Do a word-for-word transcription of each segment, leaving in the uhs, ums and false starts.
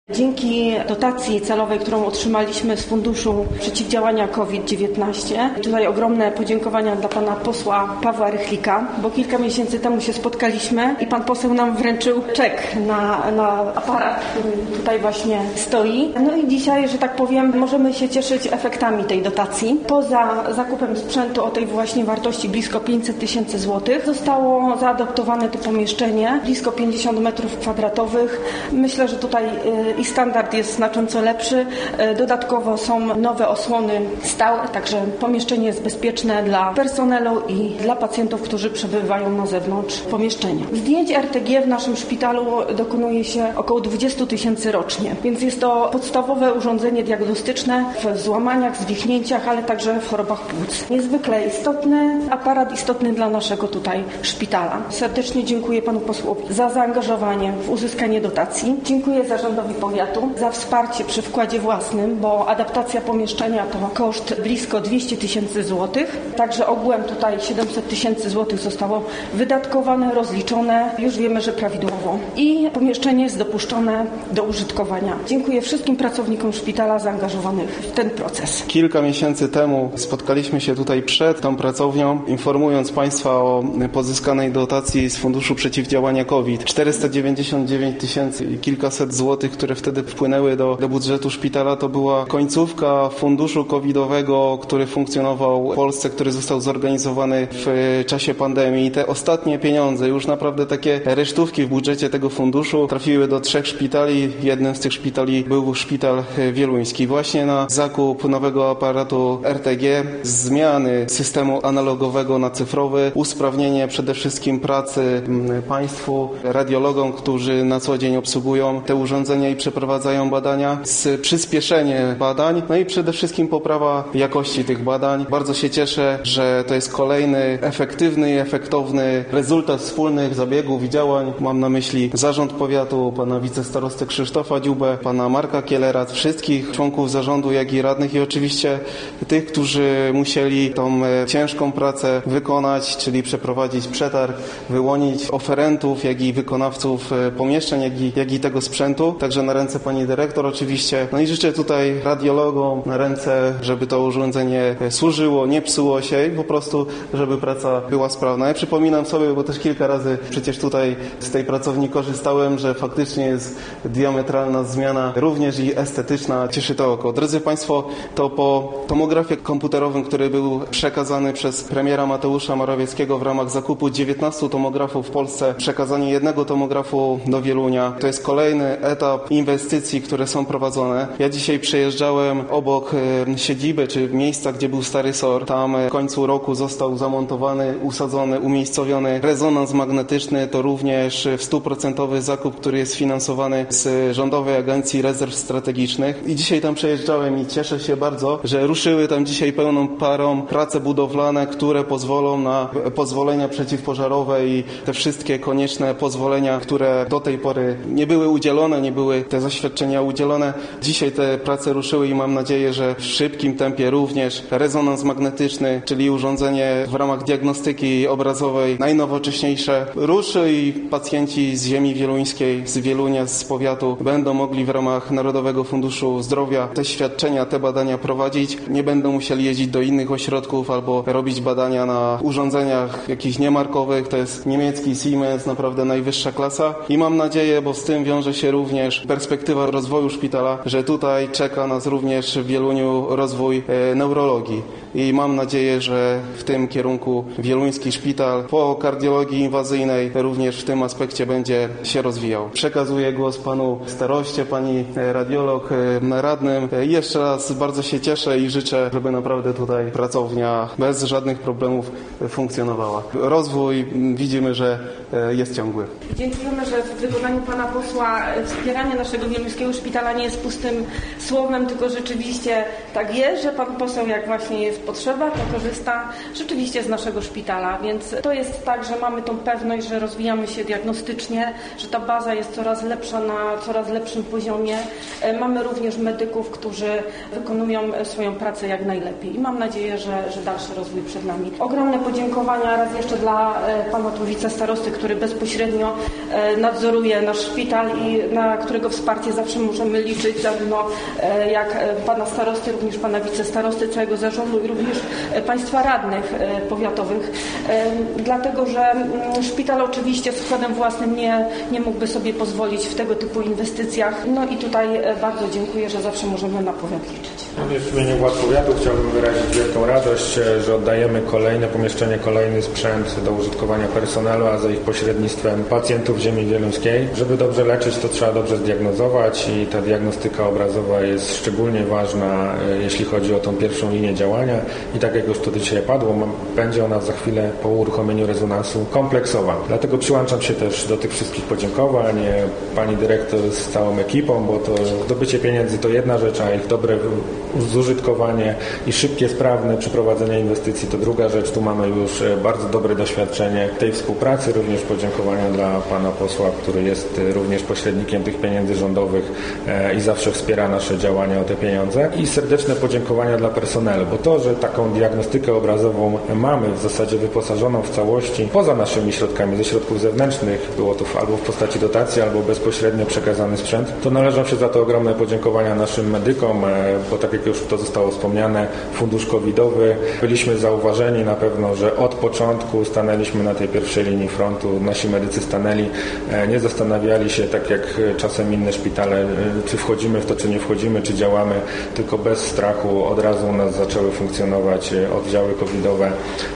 Dzięki dotacji celowej, którą otrzymaliśmy z Funduszu Przeciwdziałania COVID dziewiętnaście, tutaj ogromne podziękowania dla pana posła Pawła Rychlika, bo kilka miesięcy temu się spotkaliśmy i pan poseł nam wręczył czek na, na aparat, który tutaj właśnie stoi. No i dzisiaj, że tak powiem, możemy się cieszyć efektami tej dotacji. Poza zakupem sprzętu o tej właśnie wartości blisko pięćset tysięcy złotych zostało zaadaptowane to pomieszczenie, blisko pięćdziesiąt metrów kwadratowych. Myślę, że tutaj i standard jest znacząco lepszy. Dodatkowo są nowe osłony stałe, także pomieszczenie jest bezpieczne dla personelu i dla pacjentów, którzy przebywają na zewnątrz pomieszczenia. Zdjęć R T G w naszym szpitalu dokonuje się około dwadzieścia tysięcy rocznie, więc jest to podstawowe urządzenie diagnostyczne w złamaniach, zwichnięciach, ale także w chorobach płuc. Niezwykle istotny aparat, istotny dla naszego tutaj szpitala. Serdecznie dziękuję panu posłowi za zaangażowanie w uzyskanie dotacji. Dziękuję zarządowi powiatu za wsparcie przy wkładzie własnym, bo adaptacja pomieszczenia to koszt blisko dwieście tysięcy złotych. Także ogółem tutaj siedemset tysięcy złotych zostało wydatkowane, rozliczone. Już wiemy, że prawidłowo. I pomieszczenie jest dopuszczone do użytkowania. Dziękuję wszystkim pracownikom szpitala zaangażowanych w ten proces. Kilka miesięcy temu spotkaliśmy się tutaj przed tą pracownią, informując Państwa o pozyskanej dotacji z Funduszu Przeciwdziałania COVID. czterysta dziewięćdziesiąt dziewięć tysięcy i kilkaset złotych, które wtedy wpłynęły do, do budżetu szpitala, to była końcówka funduszu covidowego, który funkcjonował w Polsce, który został zorganizowany w czasie pandemii. Te ostatnie pieniądze, już naprawdę takie resztówki w budżecie tego funduszu, trafiły do trzech szpitali. Jednym z tych szpitali był szpital wieluński. Właśnie na zakup nowego aparatu R T G, zmiany systemu analogowego na cyfrowy, usprawnienie przede wszystkim pracy państwu, radiologom, którzy na co dzień obsługują te urządzenia i przeprowadzają badania, z przyspieszenie badań, no i przede wszystkim poprawa jakości tych badań. Bardzo się cieszę, że to jest kolejny efektywny i efektowny rezultat wspólnych zabiegów i działań. Mam na myśli zarząd powiatu, pana wicestarostę Krzysztofa Dziubę, pana Marka Kielera, wszystkich członków zarządu, jak i radnych i oczywiście tych, którzy musieli tą ciężką pracę wykonać, czyli przeprowadzić przetarg, wyłonić oferentów, jak i wykonawców pomieszczeń, jak i, jak i tego sprzętu. Także na ręce pani dyrektor oczywiście. No i życzę tutaj radiologom na ręce, żeby to urządzenie służyło, nie psuło się i po prostu, żeby praca była sprawna. Ja przypominam sobie, bo też kilka razy przecież tutaj z tej pracowni korzystałem, że faktycznie jest diametralna zmiana, również i estetyczna. Cieszy to oko. Drodzy Państwo, to po tomografie komputerowym, który był przekazany przez premiera Mateusza Morawieckiego w ramach zakupu dziewiętnastu tomografów w Polsce, przekazanie jednego tomografu do Wielunia, to jest kolejny etap inwestycji, które są prowadzone. Ja dzisiaj przejeżdżałem obok siedziby, czy miejsca, gdzie był stary S O R. Tam w końcu roku został zamontowany, usadzony, umiejscowiony rezonans magnetyczny. To również stuprocentowy zakup, który jest finansowany z Rządowej Agencji Rezerw Strategicznych. I dzisiaj tam przejeżdżałem i cieszę się bardzo, że ruszyły tam dzisiaj pełną parą prace budowlane, które pozwolą na pozwolenia przeciwpożarowe i te wszystkie konieczne pozwolenia, które do tej pory nie były udzielone, nie były te zaświadczenia udzielone. Dzisiaj te prace ruszyły i mam nadzieję, że w szybkim tempie również rezonans magnetyczny, czyli urządzenie w ramach diagnostyki obrazowej najnowocześniejsze, ruszy i pacjenci z ziemi wieluńskiej, z Wielunia, z powiatu będą mogli w ramach Narodowego Funduszu Zdrowia te świadczenia, te badania prowadzić. Nie będą musieli jeździć do innych ośrodków albo robić badania na urządzeniach jakichś niemarkowych. To jest niemiecki Siemens, naprawdę najwyższa klasa i mam nadzieję, bo z tym wiąże się również perspektywa rozwoju szpitala, że tutaj czeka nas również w Wieluniu rozwój e, neurologii i mam nadzieję, że w tym kierunku wieluński szpital po kardiologii inwazyjnej również w tym aspekcie będzie się rozwijał. Przekazuję głos panu staroście, pani radiolog, radnym. Jeszcze raz bardzo się cieszę i życzę, żeby naprawdę tutaj pracownia bez żadnych problemów funkcjonowała. Rozwój widzimy, że jest ciągły. Dziękujemy, że w wykonaniu pana posła wspieranie naszego wieluńskiego szpitala nie jest pustym słowem, tylko rzeczywiście tak jest, że pan poseł, jak właśnie jest potrzeba, to korzysta rzeczywiście z naszego szpitala, więc to jest tak, że mamy tą pewność, że rozwijamy się diagnostycznie, że ta baza jest coraz lepsza na coraz lepszym poziomie. Mamy również medyków, którzy wykonują swoją pracę jak najlepiej i mam nadzieję, że, że dalszy rozwój przed nami. Ogromne podziękowania raz jeszcze dla pana tu wicestarosty, który bezpośrednio nadzoruje nasz szpital i na którego wsparcie zawsze możemy liczyć, zarówno jak pana starosty, również pana wicestarosty, całego zarządu i również państwa radnych powiatowych, dlatego że szpital oczywiście z wkładem własnym nie, nie mógłby sobie pozwolić w tego typu inwestycjach. No i tutaj bardzo dziękuję, że zawsze możemy na powiat liczyć. Również w imieniu władz powiatu chciałbym wyrazić wielką radość, że oddajemy kolejne pomieszczenie, kolejny sprzęt do użytkowania personelu, a za ich pośrednictwem pacjentów ziemi wieluńskiej. Żeby dobrze leczyć, to trzeba dobrze zdiagnozować i ta diagnostyka obrazowa jest szczególnie ważna, jeśli chodzi o tą pierwszą linię działania. I tak jak już to dzisiaj padło, będzie ona za chwilę po uruchomieniu rezonansu kompleksowa. Dlatego przyłączam się też do tych wszystkich podziękowań pani dyrektor z całą ekipą, bo to zdobycie pieniędzy to jedna rzecz, a ich dobre zużytkowanie i szybkie, sprawne przeprowadzenie inwestycji to druga rzecz. Tu mamy już bardzo dobre doświadczenie tej współpracy. Również podziękowania dla pana posła, który jest również pośrednikiem tych pieniędzy rządowych i zawsze wspiera nasze działania o te pieniądze. I serdeczne podziękowania dla personelu, bo to, że taką diagnostykę obrazową mamy w zasadzie wyposażoną w całości poza naszymi środkami, ze środków zewnętrznych, było to albo w postaci dotacji, albo bezpośrednio przekazany sprzęt, to należą się za to ogromne podziękowania naszym medykom, bo tak jak już to zostało wspomniane, fundusz covidowy, byliśmy zauważeni na pewno, że od początku stanęliśmy na tej pierwszej linii frontu, nasi medycy stanęli, nie zastanawiali się tak jak czasem inne szpitale, czy wchodzimy w to, czy nie wchodzimy, czy działamy, tylko bez strachu od razu u nas zaczęły funkcjonować oddziały covidowe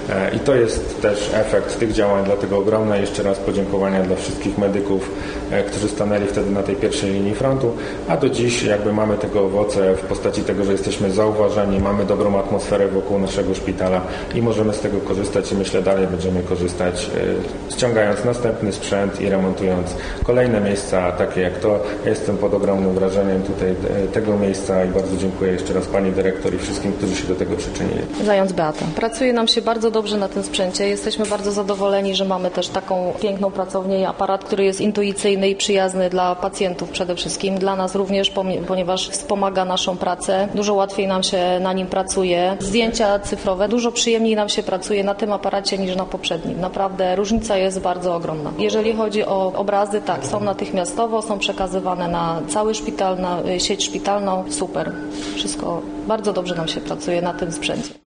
i to jest też efekt tych działań, dlatego ogromne jeszcze raz podziękowania dla wszystkich medyków, którzy stanęli wtedy na tej pierwszej linii frontu, a do dziś jakby mamy tego owoce w postaci tego, że jesteśmy zauważani, mamy dobrą atmosferę wokół naszego szpitala i możemy z tego korzystać i myślę dalej będziemy korzystać, ściągając następny sprzęt i remontując kolejne miejsca, takie jak to. Ja jestem pod ogromnym wrażeniem tutaj tego miejsca i bardzo dziękuję jeszcze raz pani dyrektor i wszystkim, którzy się do tego przyczynili. Zając Beata. Pracuje nam się bardzo dobrze na tym sprzęcie. Jesteśmy bardzo zadowoleni, że mamy też taką piękną pracownię i aparat, który jest intuicyjny i przyjazny dla pacjentów przede wszystkim. Dla nas również, ponieważ wspomaga naszą pracę. Dużo łatwiej nam się na nim pracuje. Zdjęcia cyfrowe, dużo przyjemniej nam się pracuje na tym aparacie niż na poprzednim. Naprawdę różnica jest bardzo ogromna. Jeżeli chodzi o obrazy, tak, są natychmiastowo, są przekazywane na cały szpital, na sieć szpitalną. Super. Wszystko bardzo dobrze nam się pracuje na tym sprzęcie.